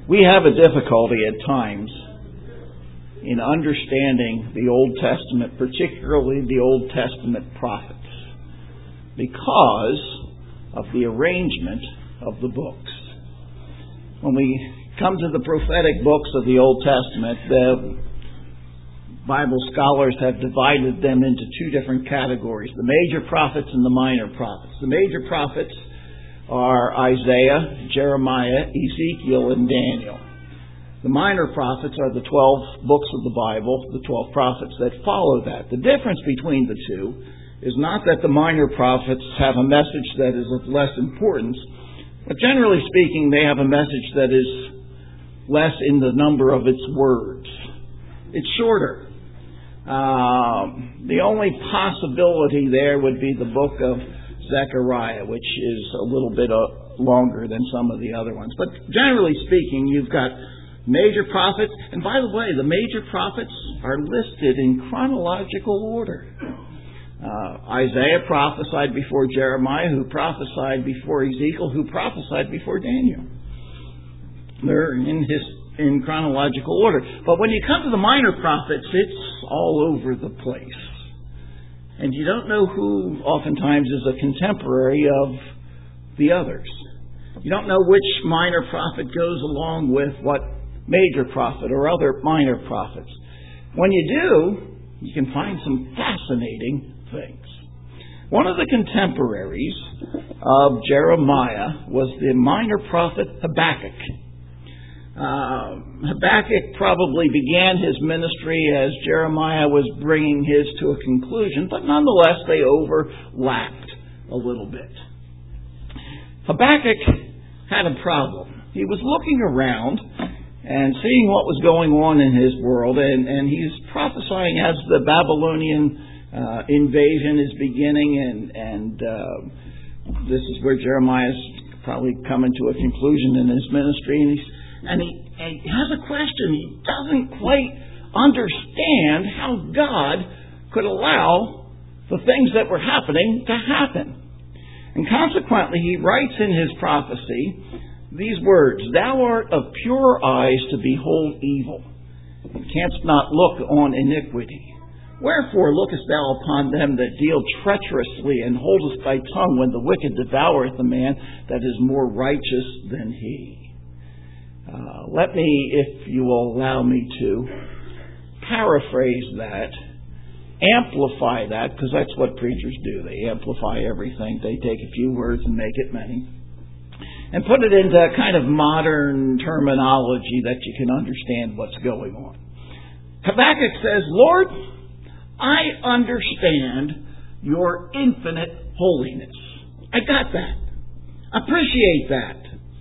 We have a difficulty at times in understanding the Old Testament, particularly the Old Testament prophets, because of the arrangement of the books. When we come to the prophetic books of the Old Testament, the Bible scholars have divided them into two different categories, the major prophets and the minor prophets. The major prophets are Isaiah, Jeremiah, Ezekiel, and Daniel. The minor prophets are the 12 books of the Bible, the 12 prophets that follow that. The difference between the two is not that the minor prophets have a message that is of less importance, but generally speaking, they have a message that is less in the number of its words. It's shorter. The only possibility there would be the book of Zechariah, which is a little bit longer than some of the other ones. But generally speaking, you've got major prophets. And by the way, the major prophets are listed in chronological order. Isaiah prophesied before Jeremiah, who prophesied before Ezekiel, who prophesied before Daniel. They're in chronological order. But when you come to the minor prophets, it's all over the place. And you don't know who oftentimes is a contemporary of the others. You don't know which minor prophet goes along with what major prophet or other minor prophets. When you do, you can find some fascinating things. One of the contemporaries of Jeremiah was the minor prophet Habakkuk. Habakkuk probably began his ministry as Jeremiah was bringing his to a conclusion, but nonetheless they overlapped a little bit. Habakkuk had a problem. He was looking around and seeing what was going on in his world, and he's prophesying as the Babylonian invasion is beginning, and this is where Jeremiah's probably coming to a conclusion in his ministry, and he has a question. He doesn't quite understand how God could allow the things that were happening to happen. And consequently, he writes in his prophecy these words, "Thou art of pure eyes to behold evil, and canst not look on iniquity. Wherefore lookest thou upon them that deal treacherously, and holdest thy tongue when the wicked devoureth a man that is more righteous than he?" Let me, if you will allow me to, paraphrase that, amplify that, because that's what preachers do. They amplify everything. They take a few words and make it many, and put it into kind of modern terminology that you can understand what's going on. Habakkuk says, "Lord, I understand your infinite holiness." I got that. Appreciate that.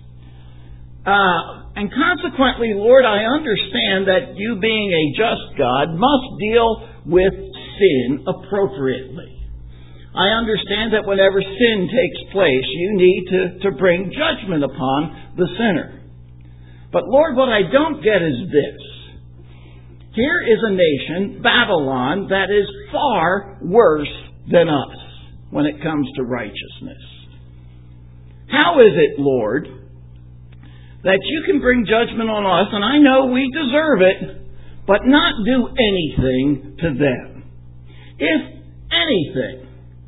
And consequently, Lord, I understand that you being a just God must deal with sin appropriately. I understand that whenever sin takes place, you need to bring judgment upon the sinner. But Lord, what I don't get is this. Here is a nation, Babylon, that is far worse than us when it comes to righteousness. How is it, Lord, that you can bring judgment on us, and I know we deserve it, but not do anything to them? If anything,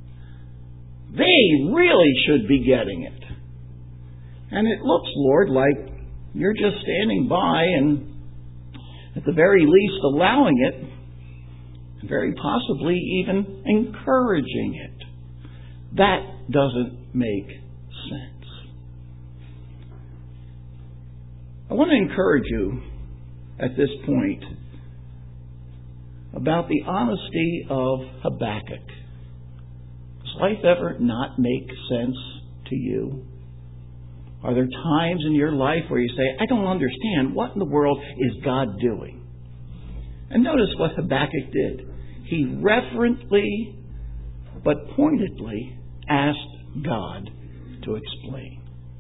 they really should be getting it. And it looks, Lord, like you're just standing by and at the very least allowing it, and very possibly even encouraging it. That doesn't make sense. I want to encourage you at this point about the honesty of Habakkuk. Does life ever not make sense to you? Are there times in your life where you say, I don't understand, what in the world is God doing? And notice what Habakkuk did. He reverently but pointedly asked God to explain.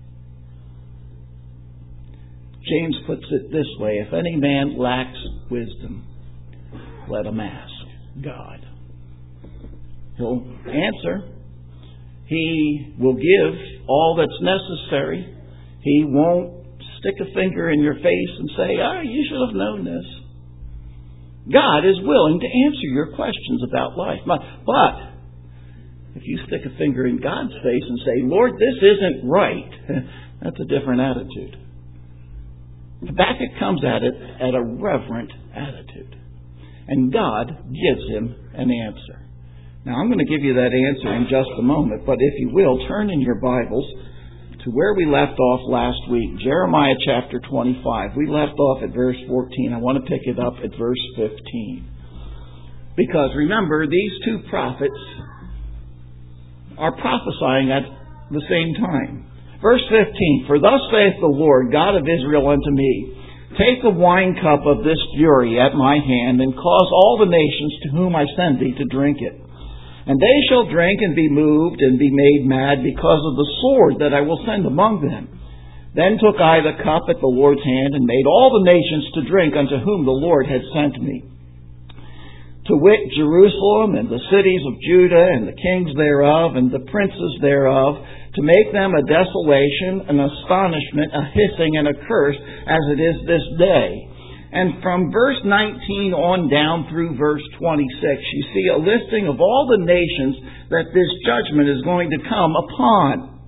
James puts it this way, if any man lacks wisdom, let him ask God. He'll answer. He will give all that's necessary. He won't stick a finger in your face and say, you should have known this. God is willing to answer your questions about life. But if you stick a finger in God's face and say, Lord, this isn't right, that's a different attitude. Habakkuk comes at it at a reverent attitude. And God gives him an answer. Now, I'm going to give you that answer in just a moment, but if you will, turn in your Bibles to where we left off last week, Jeremiah chapter 25. We left off at verse 14. I want to pick it up at verse 15. Because remember, these two prophets are prophesying at the same time. Verse 15, For thus saith the Lord, God of Israel unto me, Take the wine cup of this fury at my hand, and cause all the nations to whom I send thee to drink it. And they shall drink and be moved and be made mad because of the sword that I will send among them. Then took I the cup at the Lord's hand, and made all the nations to drink unto whom the Lord had sent me. To wit, Jerusalem and the cities of Judah and the kings thereof and the princes thereof, to make them a desolation, an astonishment, a hissing, and a curse, as it is this day. And from verse 19 on down through verse 26, you see a listing of all the nations that this judgment is going to come upon.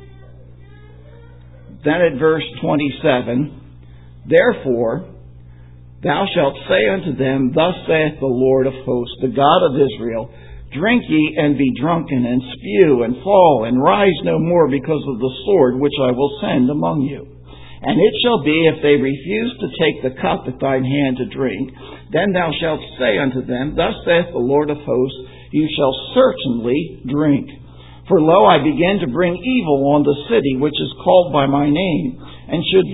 Then at verse 27, Therefore, thou shalt say unto them, Thus saith the Lord of hosts, the God of Israel, Drink ye and be drunken, and spew and fall, and rise no more because of the sword which I will send among you. And it shall be, if they refuse to take the cup at thine hand to drink, then thou shalt say unto them, Thus saith the Lord of hosts, You shall certainly drink. For lo, I begin to bring evil on the city which is called by my name, and should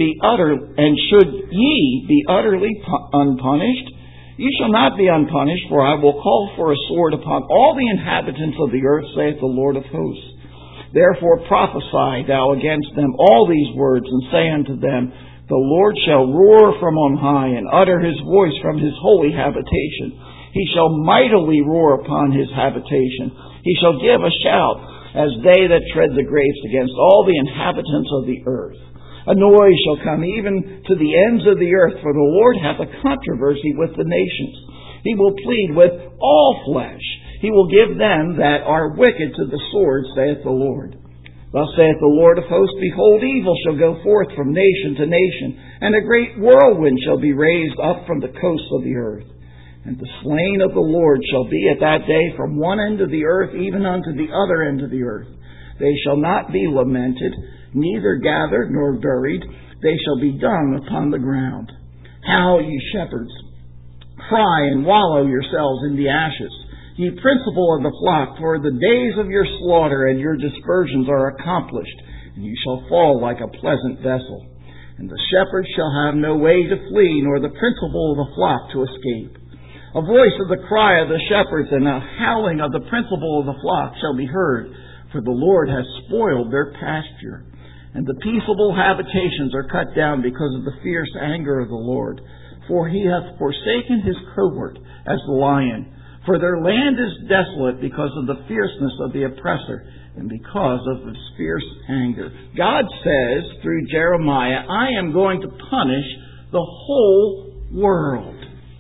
ye be utterly unpunished? You shall not be unpunished, for I will call for a sword upon all the inhabitants of the earth, saith the Lord of hosts. Therefore prophesy thou against them all these words, and say unto them, The Lord shall roar from on high, and utter his voice from his holy habitation. He shall mightily roar upon his habitation. He shall give a shout, as they that tread the grapes, against all the inhabitants of the earth. A noise shall come even to the ends of the earth, for the Lord hath a controversy with the nations. He will plead with all flesh. He will give them that are wicked to the sword, saith the Lord. Thus saith the Lord of hosts, Behold, evil shall go forth from nation to nation, and a great whirlwind shall be raised up from the coasts of the earth. And the slain of the Lord shall be at that day from one end of the earth even unto the other end of the earth. They shall not be lamented, neither gathered nor buried. They shall be dung upon the ground. Howl, ye shepherds! Cry and wallow yourselves in the ashes. Ye principal of the flock, for the days of your slaughter and your dispersions are accomplished, and you shall fall like a pleasant vessel. And the shepherds shall have no way to flee, nor the principal of the flock to escape. A voice of the cry of the shepherds and a howling of the principal of the flock shall be heard, for the Lord has spoiled their pasture. And the peaceable habitations are cut down because of the fierce anger of the Lord. For he hath forsaken his covert as the lion. For their land is desolate because of the fierceness of the oppressor and because of his fierce anger. God says through Jeremiah, I am going to punish the whole world.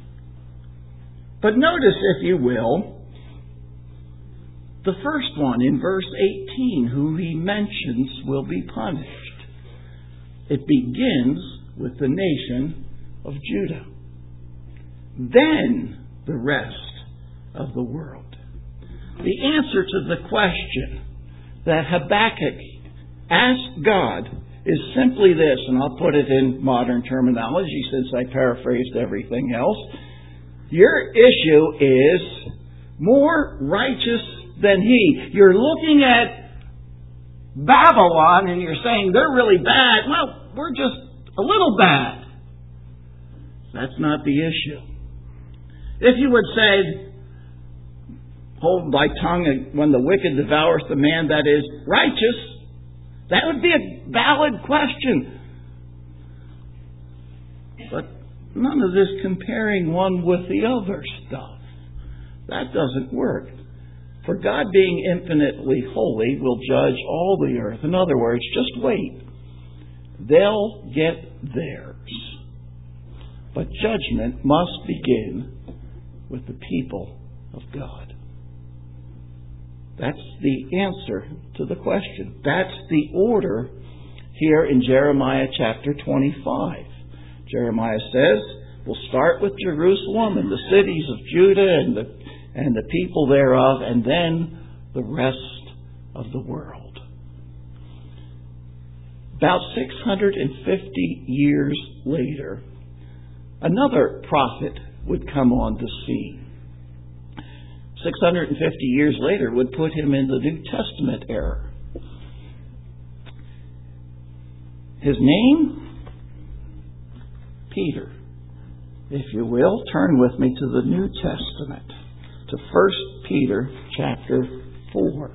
But notice, if you will, the first one in verse 18, who he mentions will be punished. It begins with the nation of Judah. Then the rest of the world. The answer to the question that Habakkuk asked God is simply this, and I'll put it in modern terminology since I paraphrased everything else. Your issue is more righteous than he. You're looking at Babylon and you're saying they're really bad. Well, we're just a little bad. That's not the issue. If you would say, hold thy tongue when the wicked devoureth the man that is righteous, that would be a valid question. But none of this comparing one with the other stuff. That doesn't work. For God being infinitely holy will judge all the earth. In other words, just wait. They'll get theirs. But judgment must begin with the people of God. That's the answer to the question. That's the order here in Jeremiah chapter 25. Jeremiah says, we'll start with Jerusalem and the cities of Judah and the people thereof, and then the rest of the world. About 650 years later, another prophet would come on the scene. 650 years later would put him in the New Testament era. His name? Peter. If you will, turn with me to the New Testament, to 1 Peter chapter 4.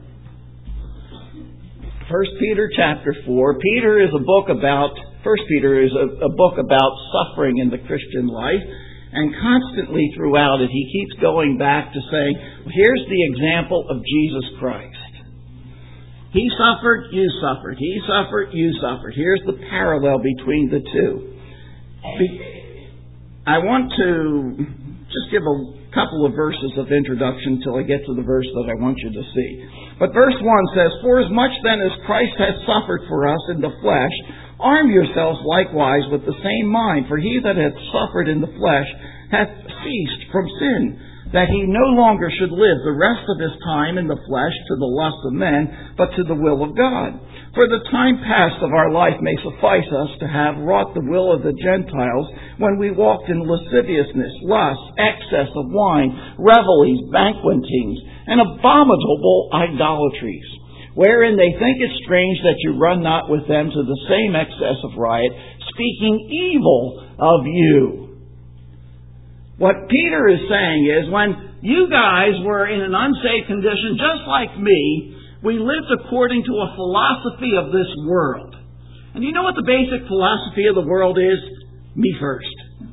1 Peter chapter 4. Peter is a book about, 1 Peter is a book about suffering in the Christian life. And constantly throughout it, he keeps going back to saying, well, here's the example of Jesus Christ. He suffered, you suffered. He suffered, you suffered. Here's the parallel between the two. I want to just give a couple of verses of introduction till I get to the verse that I want you to see. But verse 1 says, For as much then as Christ has suffered for us in the flesh, arm yourselves likewise with the same mind. For he that hath suffered in the flesh hath ceased from sin, that he no longer should live the rest of his time in the flesh to the lust of men, but to the will of God. For the time past of our life may suffice us to have wrought the will of the Gentiles when we walked in lasciviousness, lust, excess of wine, revelries, banquetings, and abominable idolatries, wherein they think it strange that you run not with them to the same excess of riot, speaking evil of you. What Peter is saying is, when you guys were in an unsaved condition just like me, we lived according to a philosophy of this world. And you know what the basic philosophy of the world is? Me first.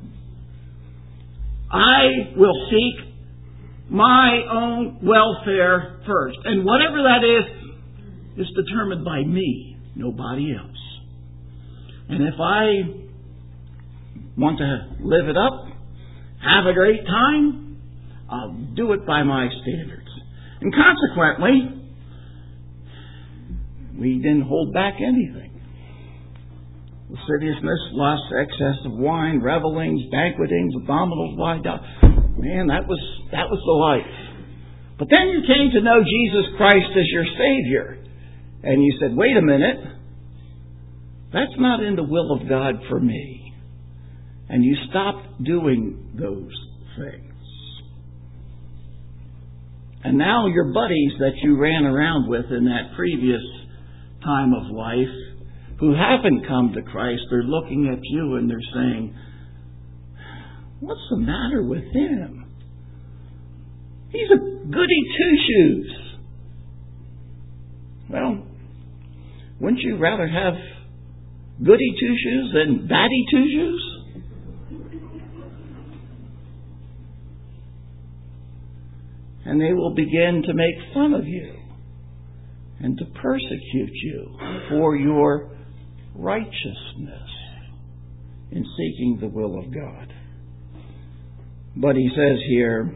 I will seek my own welfare first. And whatever that is determined by me, nobody else. And if I want to live it up, have a great time, I'll do it by my standards. And consequently, we didn't hold back anything. Lasciviousness, lust, excess of wine, revelings, banquetings, abominable idolatry. Man, that was the life. But then you came to know Jesus Christ as your Savior. And you said, wait a minute, that's not in the will of God for me. And you stopped doing those things. And now your buddies that you ran around with in that previous time of life, who haven't come to Christ, they're looking at you and they're saying, what's the matter with him? He's a goody two-shoes. Well, wouldn't you rather have goody two-shoes than batty two-shoes? And they will begin to make fun of you and to persecute you for your righteousness in seeking the will of God. But he says here,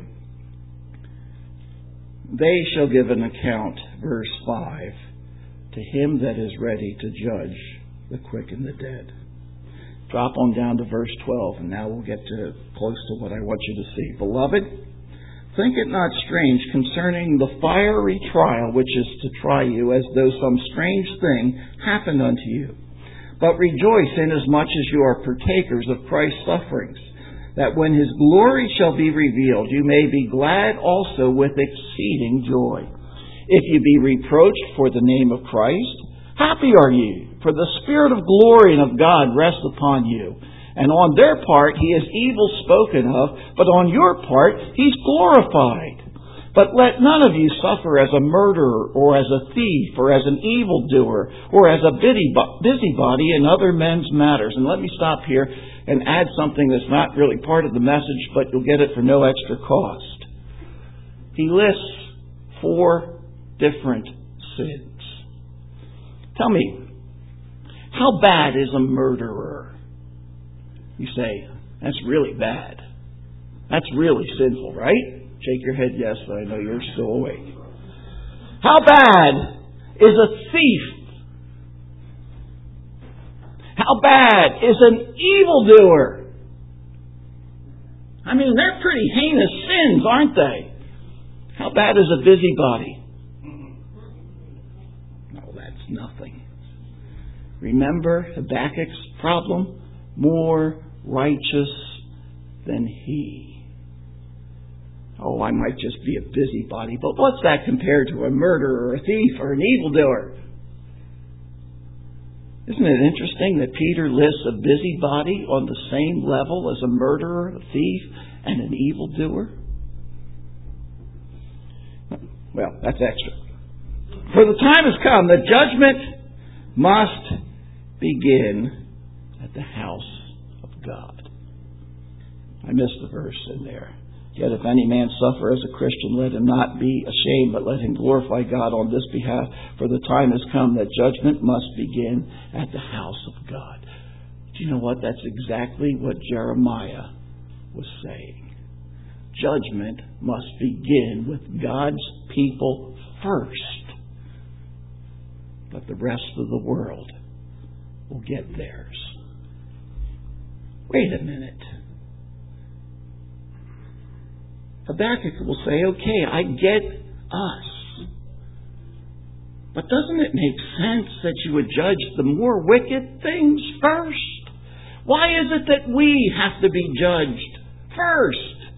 they shall give an account, verse 5, to him that is ready to judge the quick and the dead. Drop on down to verse 12, and now we'll get to close to what I want you to see. Beloved, think it not strange concerning the fiery trial which is to try you, as though some strange thing happened unto you. But rejoice inasmuch as you are partakers of Christ's sufferings, that when his glory shall be revealed, you may be glad also with exceeding joy. If you be reproached for the name of Christ, happy are ye, for the Spirit of glory and of God rests upon you. And on their part he is evil spoken of, but on your part he's glorified. But let none of you suffer as a murderer, or as a thief, or as an evildoer, or as a busybody in other men's matters. And let me stop here and add something that's not really part of the message, but you'll get it for no extra cost. He lists 4 different sins. Tell me, How bad is a murderer? You say, that's really bad. That's really sinful, right? Shake your head yes, but I know you're still awake. How bad is a thief? How bad is an evildoer? I mean, they're pretty heinous sins, aren't they? How bad is a busybody? No, that's nothing. Remember Habakkuk's problem? More righteous than he. Oh, I might just be a busybody, but what's that compared to a murderer or a thief or an evildoer? Isn't it interesting that Peter lists a busybody on the same level as a murderer, a thief, and an evildoer? Well, that's extra. For the time has come that judgment must begin at the house of God. I missed the verse in there. Yet if any man suffer as a Christian, let him not be ashamed, but let him glorify God on this behalf. For the time has come that judgment must begin at the house of God. Do you know what? That's exactly what Jeremiah was saying. Judgment must begin with God's people first. But the rest of the world will get theirs. Wait a minute. Habakkuk will say, okay, I get us. But doesn't it make sense that you would judge the more wicked things first? Why is it that we have to be judged first?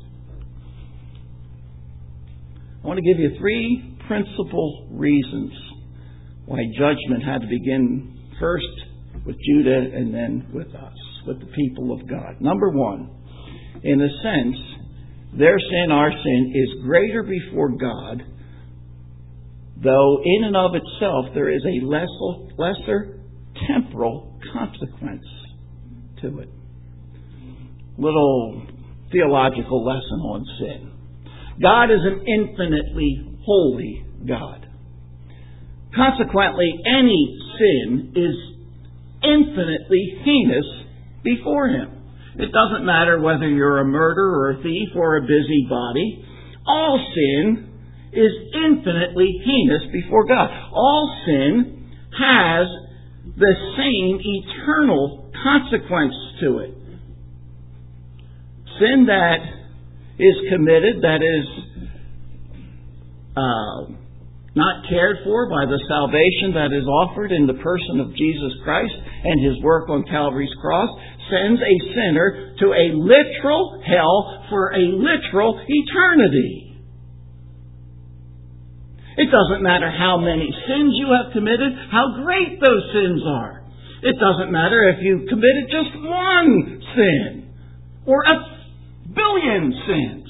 I want to give you 3 principal reasons why judgment had to begin first with Judah and then with us, with the people of God. Number 1, in a sense, their sin, our sin, is greater before God, though in and of itself there is a lesser temporal consequence to it. Little theological lesson on sin. God is an infinitely holy God. Consequently, any sin is infinitely heinous before Him. It doesn't matter whether you're a murderer or a thief or a busybody. All sin is infinitely heinous before God. All sin has the same eternal consequence to it. Sin that is committed, that is not cared for by the salvation that is offered in the person of Jesus Christ and His work on Calvary's cross, sends a sinner to a literal hell for a literal eternity. It doesn't matter how many sins you have committed, how great those sins are. It doesn't matter if you committed just one sin or a billion sins.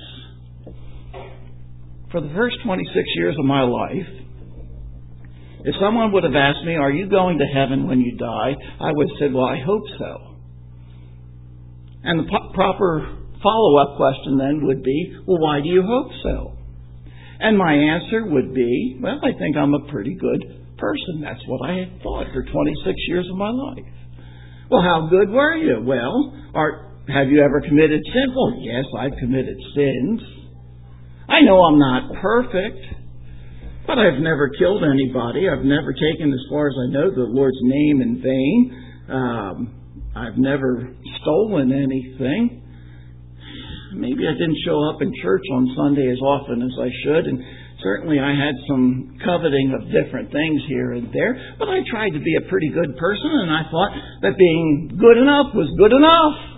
For the first 26 years of my life, if someone would have asked me, are you going to heaven when you die? I would have said, well, I hope so. And the proper follow-up question then would be, well, why do you hope so? And my answer would be, well, I think I'm a pretty good person. That's what I had thought for 26 years of my life. Well, how good were you? Well, have you ever committed sin? Well, yes, I've committed sins. I know I'm not perfect, but I've never killed anybody. I've never taken, as far as I know, the Lord's name in vain. I've never stolen anything. Maybe I didn't show up in church on Sunday as often as I should, and certainly I had some coveting of different things here and there, but I tried to be a pretty good person, and I thought that being good enough was good enough.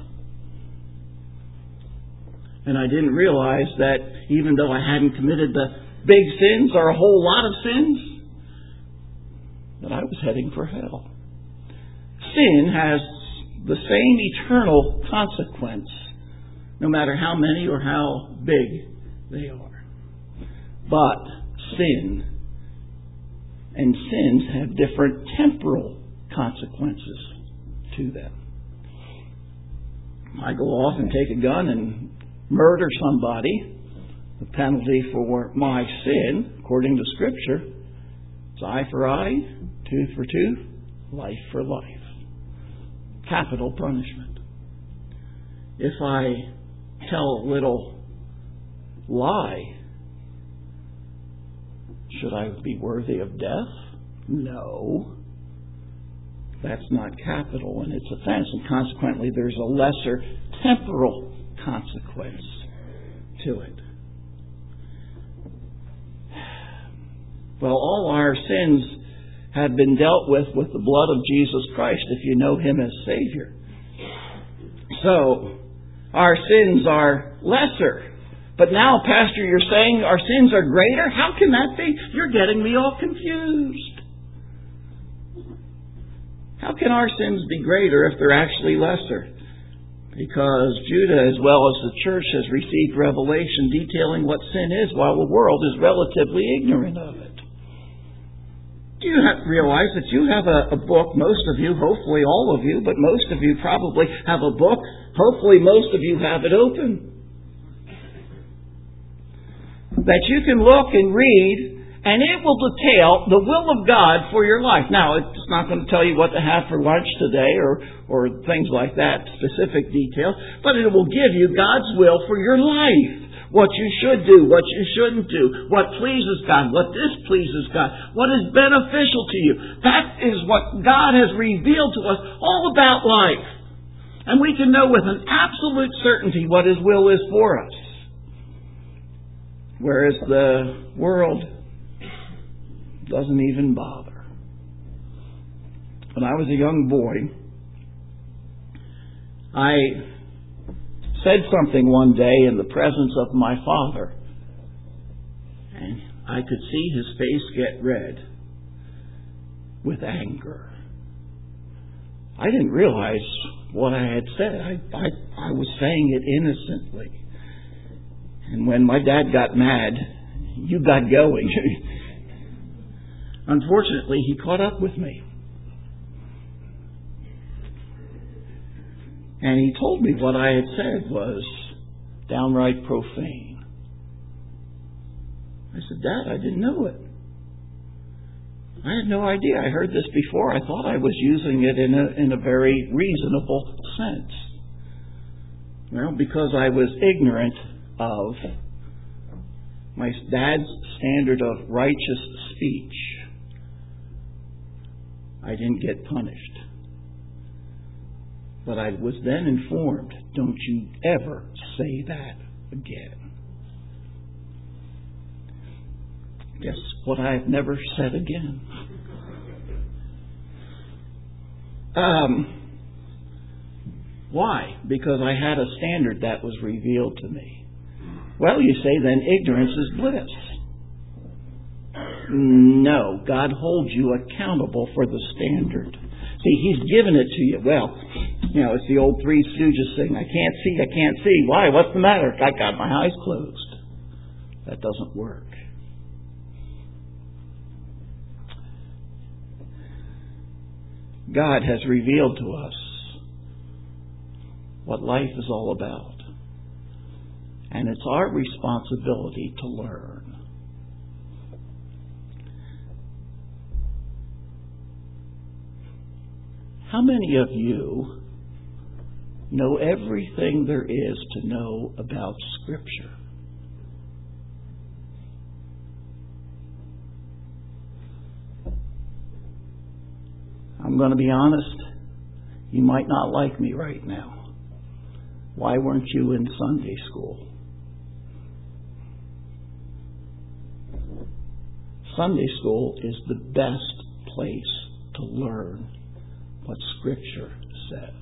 And I didn't realize that even though I hadn't committed the big sins or a whole lot of sins, that I was heading for hell. Sin has the same eternal consequence, no matter how many or how big they are. But sin and sins have different temporal consequences to them. I go off and take a gun and murder somebody. The penalty for my sin, according to Scripture, is eye for eye, tooth for tooth, life for life. capital punishment. If I tell a little lie, should I be worthy of death? No. That's not capital in its offense, and consequently there's a lesser temporal consequence to it. Well, all our sins have been dealt with the blood of Jesus Christ if you know Him as Savior. So, our sins are lesser. But now, Pastor, you're saying our sins are greater? How can that be? You're getting me all confused. How can our sins be greater if they're actually lesser? Because Judah, as well as the church, has received revelation detailing what sin is, while the world is relatively ignorant of it. Do you realize that you have a book, most of you, hopefully all of you, but most of you probably have a book, hopefully most of you have it open, that you can look and read, and it will detail the will of God for your life. Now, it's not going to tell you what to have for lunch today or things like that, specific details, but it will give you God's will for your life. What you should do, what you shouldn't do, what pleases God, what displeases God, what is beneficial to you. That is what God has revealed to us all about life. And we can know with an absolute certainty what His will is for us. Whereas the world doesn't even bother. When I was a young boy, I said something one day in the presence of my father, and I could see his face get red with anger. I didn't realize what I had said. I was saying it innocently. And when my dad got mad, you got going. Unfortunately, he caught up with me. And he told me what I had said was downright profane. I said, Dad, I didn't know it. I had no idea. I heard this before. I thought I was using it in a very reasonable sense. Well, because I was ignorant of my dad's standard of righteous speech, I didn't get punished. But I was then informed, don't you ever say that again. Guess what I've never said again. Why? Because I had a standard that was revealed to me. Well, you say then ignorance is bliss. No, God holds you accountable for the standard. See, He's given it to you. Well, it's the old Three Stooges thing. I can't see. Why? What's the matter? I got my eyes closed. That doesn't work. God has revealed to us what life is all about. And it's our responsibility to learn. How many of you know everything there is to know about Scripture? I'm going to be honest. You might not like me right now. Why weren't you in Sunday school? Sunday school is the best place to learn what Scripture says.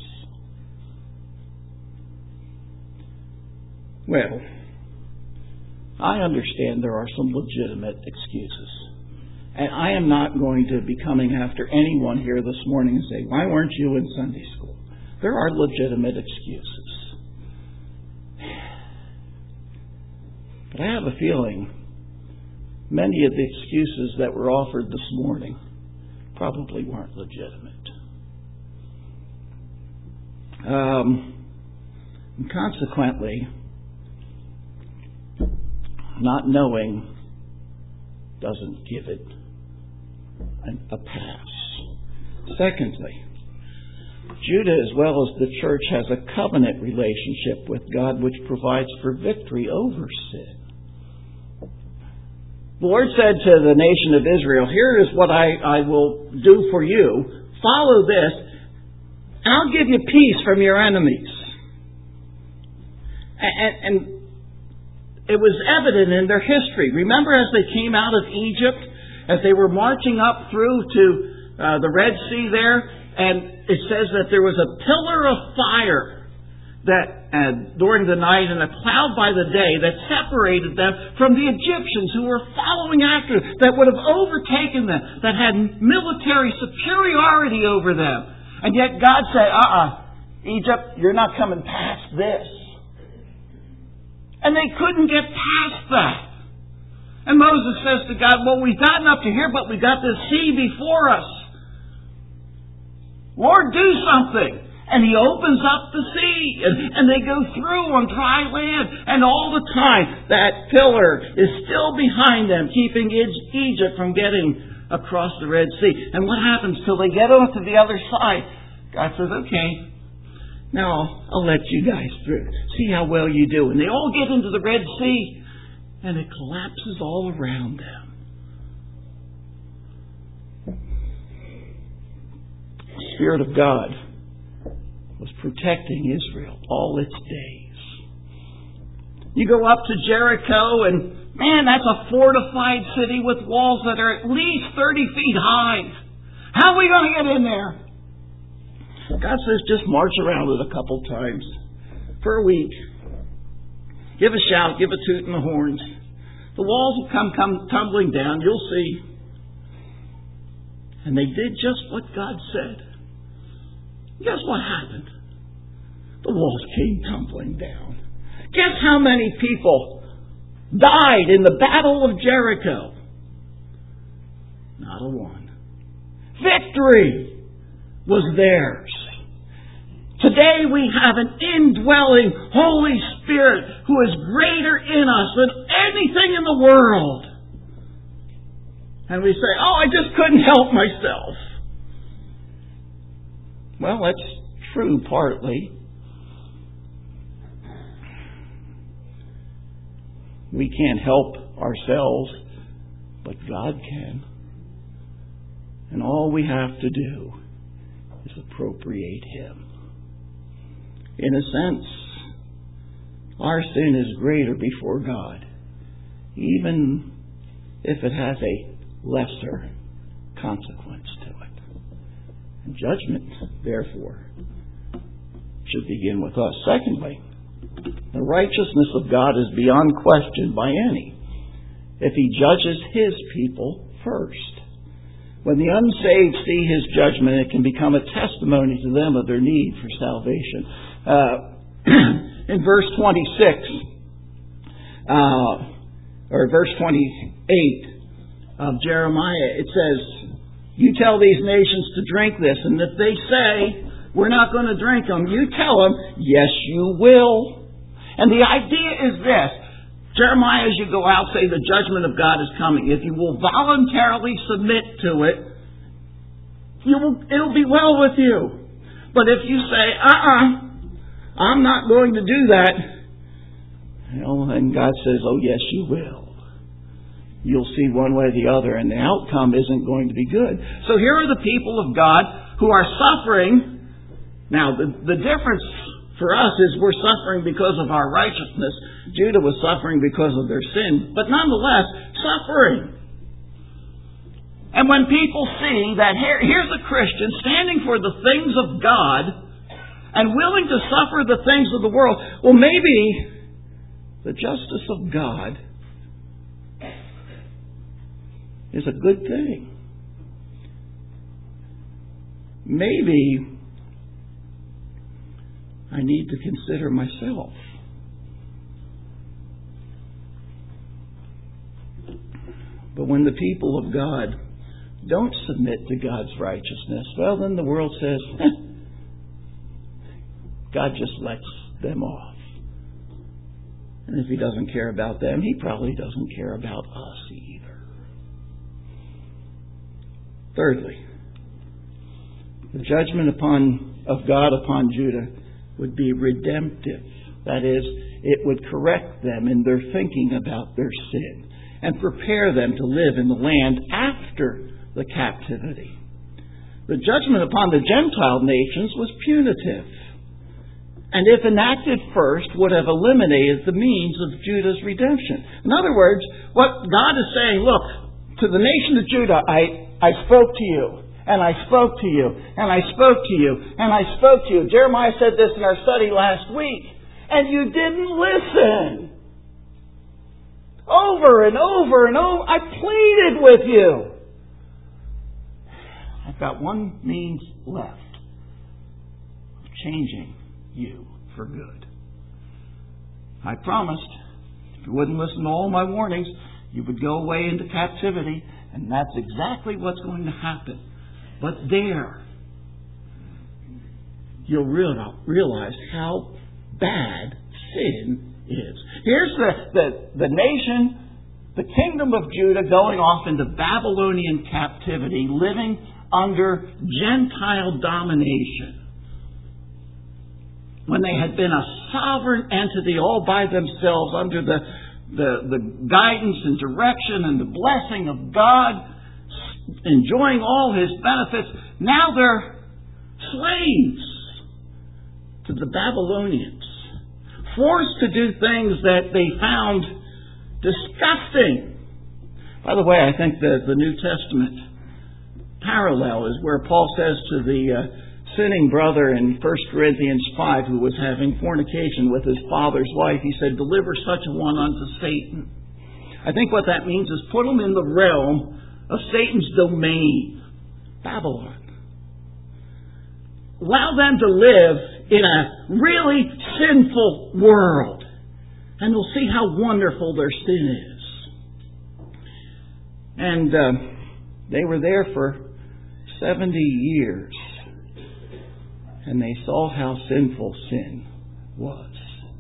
Well, I understand there are some legitimate excuses. And I am not going to be coming after anyone here this morning and say, why weren't you in Sunday school? There are legitimate excuses. But I have a feeling many of the excuses that were offered this morning probably weren't legitimate. And consequently, not knowing doesn't give it a pass. Secondly, Judah, as well as the church, has a covenant relationship with God which provides for victory over sin. The Lord said to the nation of Israel, here is what I will do for you. Follow this, and I'll give you peace from your enemies. And it was evident in their history. Remember as they came out of Egypt, as they were marching up through to the Red Sea there, and it says that there was a pillar of fire that during the night and a cloud by the day that separated them from the Egyptians who were following after them, that would have overtaken them, that had military superiority over them. And yet God said, Egypt, you're not coming past this. And they couldn't get past that. And Moses says to God, well, we've gotten up to here, but we've got this sea before us. Lord, do something. And He opens up the sea, and they go through on dry land. And all the time, that pillar is still behind them, keeping Egypt from getting across the Red Sea. And what happens till they get on to the other side? God says, okay, now I'll let you guys through. See how well you do. And they all get into the Red Sea, and it collapses all around them. The Spirit of God was protecting Israel all its days. You go up to Jericho and, man, that's a fortified city with walls that are at least 30 feet high. How are we going to get in there? God says just march around it a couple times for a week. Give a shout, give a toot in the horns. The walls will come tumbling down, you'll see. And they did just what God said. Guess what happened? The walls came tumbling down. Guess how many people died in the Battle of Jericho? Not a one. Victory was theirs. Today we have an indwelling Holy Spirit who is greater in us than anything in the world. And we say, I just couldn't help myself. Well, that's true partly. We can't help ourselves, but God can. And all we have to do is appropriate Him. In a sense, our sin is greater before God, even if it has a lesser consequence to it. And judgment, therefore, should begin with us. Secondly, the righteousness of God is beyond question by any if He judges His people first. When the unsaved see His judgment, it can become a testimony to them of their need for salvation. In verse 26, or verse 28 of Jeremiah, it says, you tell these nations to drink this, and if they say, we're not going to drink them, you tell them, yes, you will. And the idea is this. Jeremiah, as you go out, say the judgment of God is coming. If you will voluntarily submit to it, it'll be well with you. But if you say, I'm not going to do that, then God says, oh yes, you will. You'll see one way or the other, and the outcome isn't going to be good. So here are the people of God who are suffering. Now, the difference for us is we're suffering because of our righteousness. Judah was suffering because of their sin, but nonetheless, suffering. And when people see that here's a Christian standing for the things of God and willing to suffer the things of the world, well, maybe the justice of God is a good thing. Maybe I need to consider myself. But when the people of God don't submit to God's righteousness, well, then the world says, God just lets them off. And if He doesn't care about them, He probably doesn't care about us either. Thirdly, the judgment upon of God upon Judah would be redemptive. That is, it would correct them in their thinking about their sin and prepare them to live in the land after the captivity. The judgment upon the Gentile nations was punitive, and if enacted first, would have eliminated the means of Judah's redemption. In other words, what God is saying, look, to the nation of Judah, I spoke to you, and I spoke to you, and I spoke to you, and I spoke to you. Jeremiah said this in our study last week, and you didn't listen. Over and over and over, I pleaded with you. I've got one means left of changing you for good. I promised, if you wouldn't listen to all my warnings, you would go away into captivity, and that's exactly what's going to happen. But there, you'll realize how bad sin is. Here's the nation, the kingdom of Judah, going off into Babylonian captivity, living under Gentile domination, when they had been a sovereign entity all by themselves under the guidance and direction and the blessing of God, enjoying all His benefits. Now they're slaves to the Babylonians, forced to do things that they found disgusting. By the way, I think the New Testament parallel is where Paul says to the sinning brother in 1 Corinthians 5 who was having fornication with his father's wife, he said, deliver such a one unto Satan. I think what that means is put him in the realm of Satan's domain, Babylon. Allow them to live in a really sinful world, and we'll see how wonderful their sin is. And they were there for 70 years, and they saw how sinful sin was.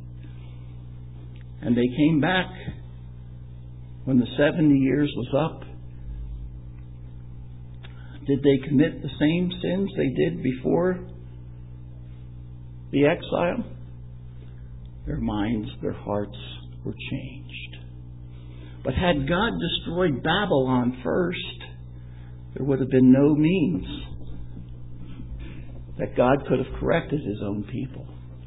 And they came back when the 70 years was up. Did they commit the same sins they did before the exile? Their minds, their hearts were changed. But had God destroyed Babylon first, there would have been no means that God could have corrected His own people.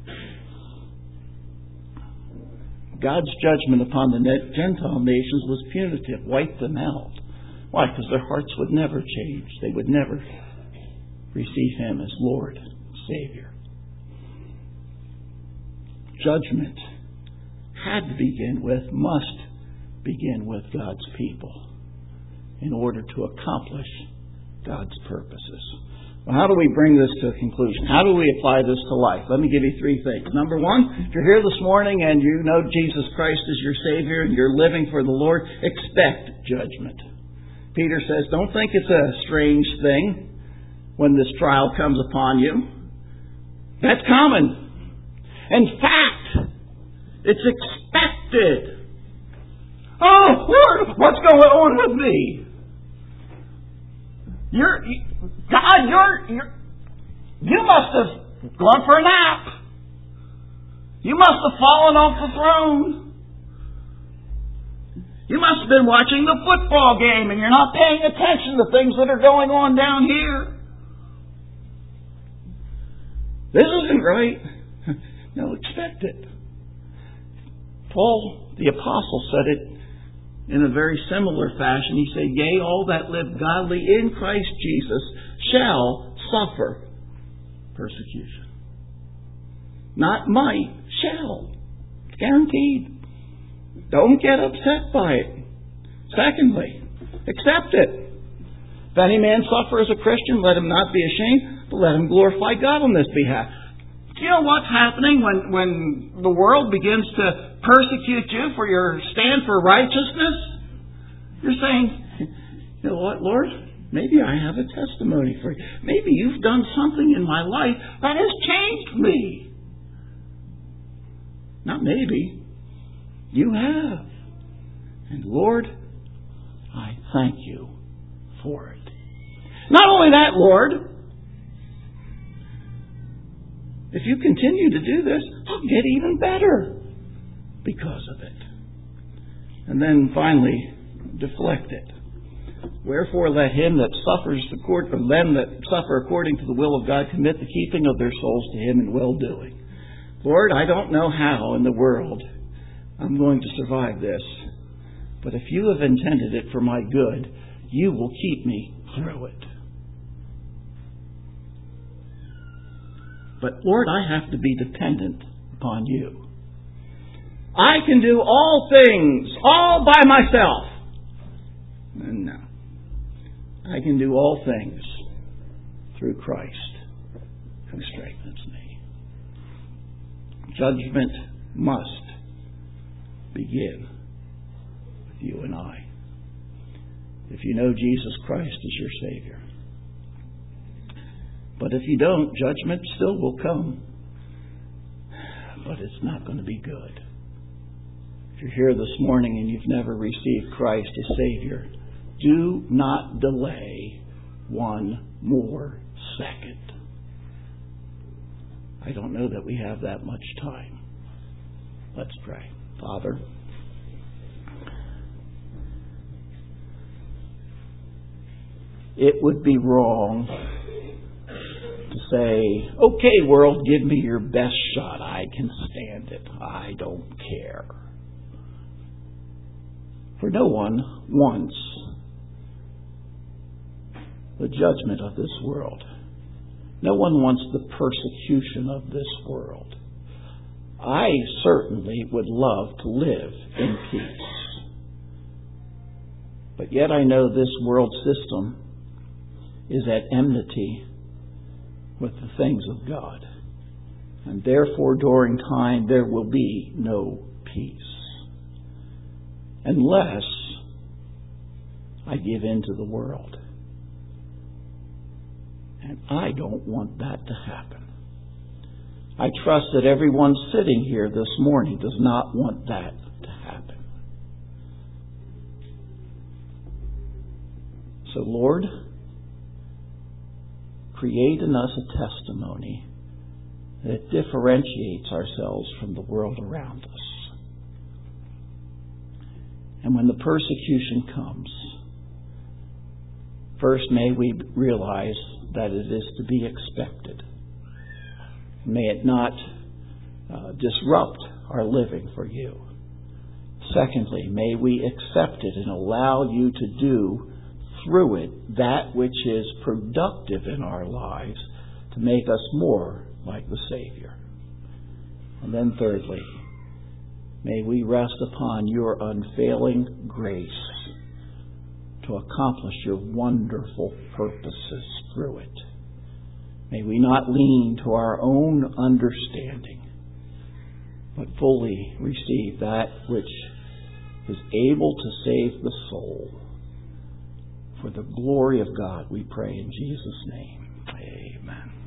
God's judgment upon the Gentile nations was punitive, wiped them out. Why? Because their hearts would never change. They would never receive Him as Lord, Savior. Judgment had to begin with, must begin with God's people in order to accomplish God's purposes. Well, how do we bring this to a conclusion? How do we apply this to life? Let me give you three things. Number one, if you're here this morning and you know Jesus Christ is your Savior and you're living for the Lord, expect judgment. Peter says, don't think it's a strange thing when this trial comes upon you. That's common. In fact, it's expected. Oh, Lord, what's going on with me? You must have gone for a nap. You must have fallen off the throne. You must have been watching the football game and you're not paying attention to things that are going on down here. This isn't right. No, expect it. Paul, the apostle, said it in a very similar fashion. He said, yea, all that live godly in Christ Jesus shall suffer persecution. Not might, shall. It's guaranteed. Don't get upset by it. Secondly, accept it. If any man suffer as a Christian, let him not be ashamed, but let him glorify God on this behalf. Do you know what's happening when the world begins to persecute you for your stand for righteousness? You're saying, you know what, Lord? Maybe I have a testimony for you. Maybe you've done something in my life that has changed me. Not maybe. You have. And Lord, I thank you for it. Not only that, Lord, If you continue to do this, I'll get even better because of it. And then finally, deflect it. Wherefore let him that suffers or them that suffer according to the will of God commit the keeping of their souls to him in well-doing. Lord, I don't know how in the world I'm going to survive this, but if you have intended it for my good, you will keep me through it. But Lord, I have to be dependent upon you. I can do all things all by myself. And no. I can do all things through Christ who strengthens me. Judgment must begin with you and I. If you know Jesus Christ as your Savior. But if you don't, judgment still will come. But it's not going to be good. If you're here this morning and you've never received Christ as Savior, do not delay one more second. I don't know that we have that much time. Let's pray. Father, it would be wrong to say, okay, world, give me your best shot. I can stand it. I don't care. For no one wants the judgment of this world. No one wants the persecution of this world. I certainly would love to live in peace. But yet I know this world system is at enmity with the things of God. And therefore, during time, there will be no peace. Unless I give in to the world. And I don't want that to happen. I trust that everyone sitting here this morning does not want that to happen. So, Lord, create in us a testimony that differentiates ourselves from the world around us. And when the persecution comes, first may we realize that it is to be expected. May it not disrupt our living for you. Secondly, may we accept it and allow you to do through it that which is productive in our lives to make us more like the Savior. And then thirdly, may we rest upon your unfailing grace to accomplish your wonderful purposes through it. May we not lean to our own understanding, but fully receive that which is able to save the soul. For the glory of God, we pray in Jesus' name. Amen.